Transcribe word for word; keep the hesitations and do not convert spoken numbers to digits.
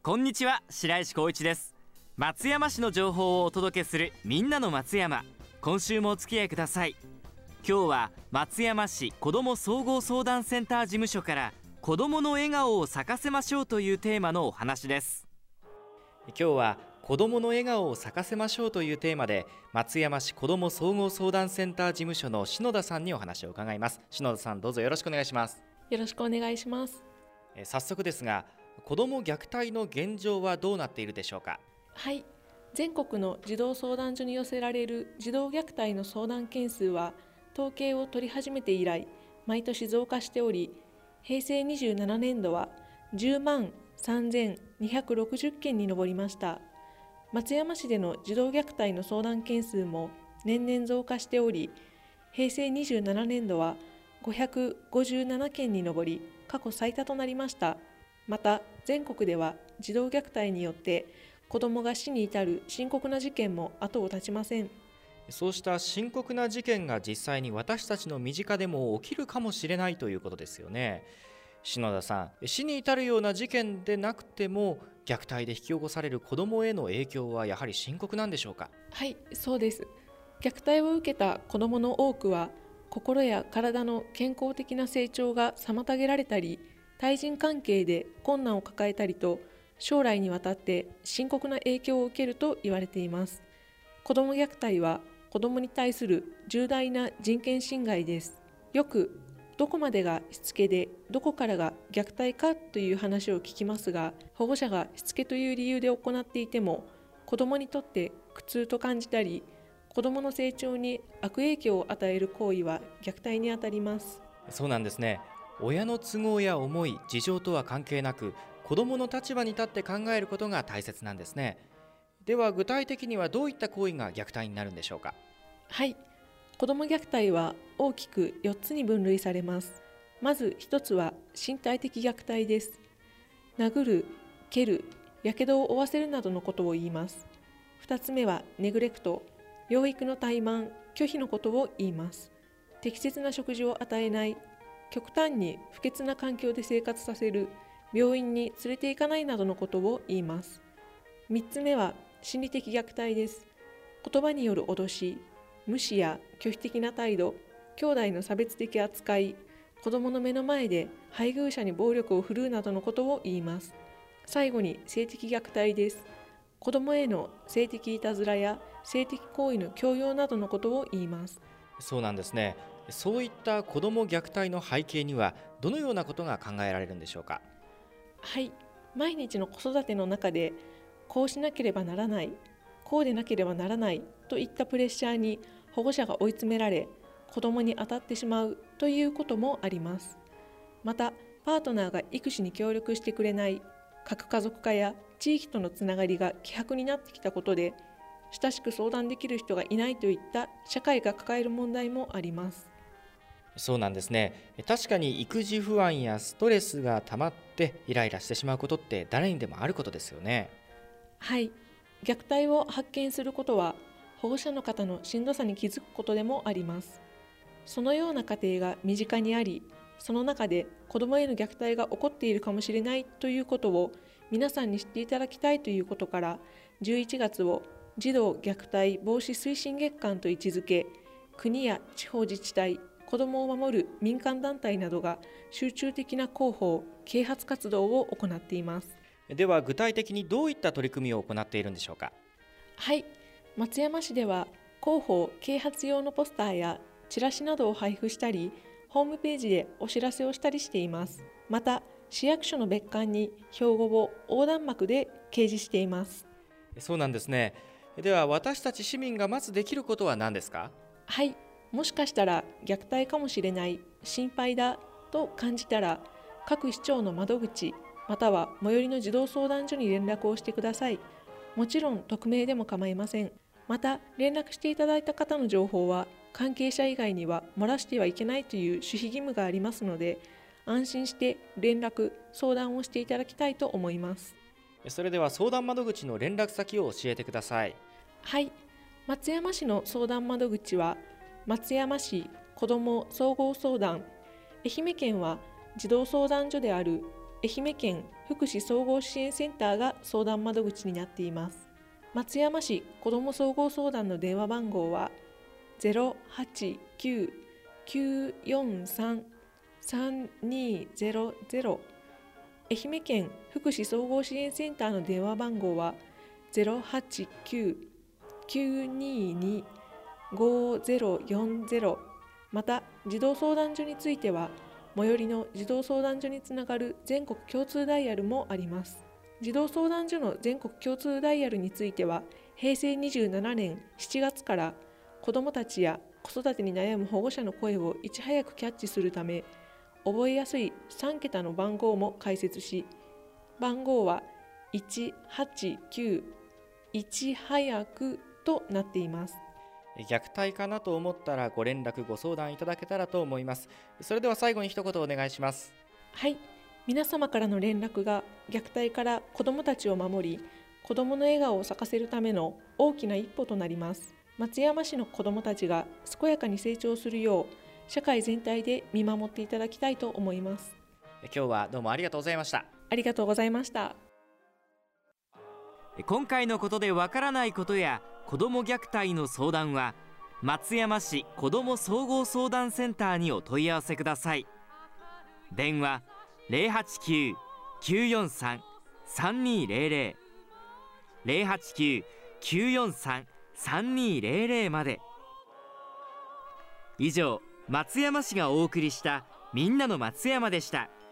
こんにちは、白石光一です。松山市の情報をお届けするみんなの松山。今週もお付き合いください。今日は松山市子ども総合相談センター事務所から子どもの笑顔を咲かせましょうというテーマのお話です。今日は子どもの笑顔を咲かせましょうというテーマで、松山市子ども総合相談センター事務所の篠田さんにお話を伺います。篠田さん、どうぞよろしくお願いします。 よろしくお願いします。 え早速ですが、子ども虐待の現状はどうなっているでしょうか。 はい、全国の児童相談所に寄せられる児童虐待の相談件数は統計を取り始めて以来毎年増加しており、平成にじゅうななねんどはじゅうまんさんぜんにひゃくろくじゅっけんに上りました。松山市での児童虐待の相談件数も年々増加しており、平成にじゅうななねんどはごひゃくごじゅうななけんに上り、過去最多となりました。また、全国では児童虐待によって子どもが死に至る深刻な事件も後を絶ちません。 そうした深刻な事件が実際に私たちの身近でも起きるかもしれないということですよね。篠田さん、死に至るような事件でなくても虐待で引き起こされる子どもへの影響はやはり深刻なんでしょうか。 はい、そうです。虐待を受けた子どもの多くは心や体の健康的な成長が妨げられたり、対人関係で困難を抱えたりと、将来にわたって深刻な影響を受けると言われています。子ども虐待は子どもに対する重大な人権侵害です。よくどこまでがしつけでどこからが虐待かという話を聞きますが、保護者がしつけという理由で行っていても子どもにとって苦痛と感じたり、子どもの成長に悪影響を与える行為は虐待にあたります。 そうなんですね。親の都合や思い、事情とは関係なく、子どもの立場に立って考えることが大切なんですね。では具体的にはどういった行為が虐待になるんでしょうか。 はい、子ども虐待は大きくよっつに分類されます。まずひとつは身体的虐待です。殴る、蹴る、やけどを負わせるなどのことを言います。ふたつめはネグレクト、養育の怠慢、拒否のことを言います。適切な食事を与えない、極端に不潔な環境で生活させる、病院に連れて行かないなどのことを言います。みっつめは心理的虐待です。言葉による脅し、無視や拒否的な態度、兄弟の差別的扱い、子どもの目の前で配偶者に暴力を振るうなどのことを言います。最後に性的虐待です。子どもへの性的いたずらや性的行為の強要などのことを言います。 そうなんですね。そういった子ども虐待の背景にはどのようなことが考えられるんでしょうか。 はい、毎日の子育ての中でこうしなければならない、こうでなければならないといったプレッシャーに保護者が追い詰められ、子どもに当たってしまうということもあります。また、パートナーが育児に協力してくれない、核家族化や地域とのつながりが希薄になってきたことで、親しく相談できる人がいないといった社会が抱える問題もあります。 そうなんですね。確かに育児不安やストレスが溜まってイライラしてしまうことって誰にでもあることですよね。 はい、虐待を発見することは保護者の方のしんどさに気づくことでもあります。そのような家庭が身近にあり、その中で子どもへの虐待が起こっているかもしれないということを皆さんに知っていただきたいということから、じゅういちがつを児童虐待防止推進月間と位置づけ、国や地方自治体、子どもを守る民間団体などが集中的な広報・啓発活動を行っています。 では具体的にどういった取り組みを行っているんでしょうか。 はい、松山市では広報・啓発用のポスターやチラシなどを配布したり、ホームページでお知らせをしたりしています。また、市役所の別館に標語を横断幕で掲示しています。 そうなんですね。では私たち市民がまずできることは何ですか。 はい、もしかしたら虐待かもしれない、心配だと感じたら、各市町の窓口または最寄りの児童相談所に連絡をしてください。もちろん匿名でも構いません。また、連絡していただいた方の情報は関係者以外には漏らしてはいけないという守秘義務がありますので、安心して連絡・相談をしていただきたいと思います。 それでは相談窓口の連絡先を教えてください。 はい、松山市の相談窓口は松山市子ども総合相談、愛媛県は児童相談所である愛媛県福祉総合支援センターが相談窓口になっています。松山市子ども総合相談の電話番号は ゼロはちきゅう きゅうよんさん さんにゼロゼロ、愛媛県福祉総合支援センターの電話番号は ゼロはちきゅう きゅうにに ごゼロよんゼロ、また児童相談所については最寄りの児童相談所につながる全国共通ダイヤルもあります。児童相談所の全国共通ダイヤルについては、へいせいにじゅうななねんしちがつから子どもたちや子育てに悩む保護者の声をいち早くキャッチするため、覚えやすいさんけたの番号も開設し、番号はいちはちきゅういち早くとなっています。 虐待かなと思ったらご連絡ご相談いただけたらと思います。それでは最後に一言お願いします。 はい、皆様からの連絡が虐待から子どもたちを守り、子どもの笑顔を咲かせるための大きな一歩となります。松山市の子どもたちが健やかに成長するよう、社会全体で見守っていただきたいと思います。 今日はどうもありがとうございました。 ありがとうございました。 今回のことでわからないことや子ども虐待の相談は松山市子ども総合相談センターにお問い合わせください。電話 ゼロはちきゅう きゅうよんさん さんにゼロゼロ ゼロはちきゅう きゅうよんさん さんにゼロゼロ まで。以上、松山市がお送りしたみんなの松山でした。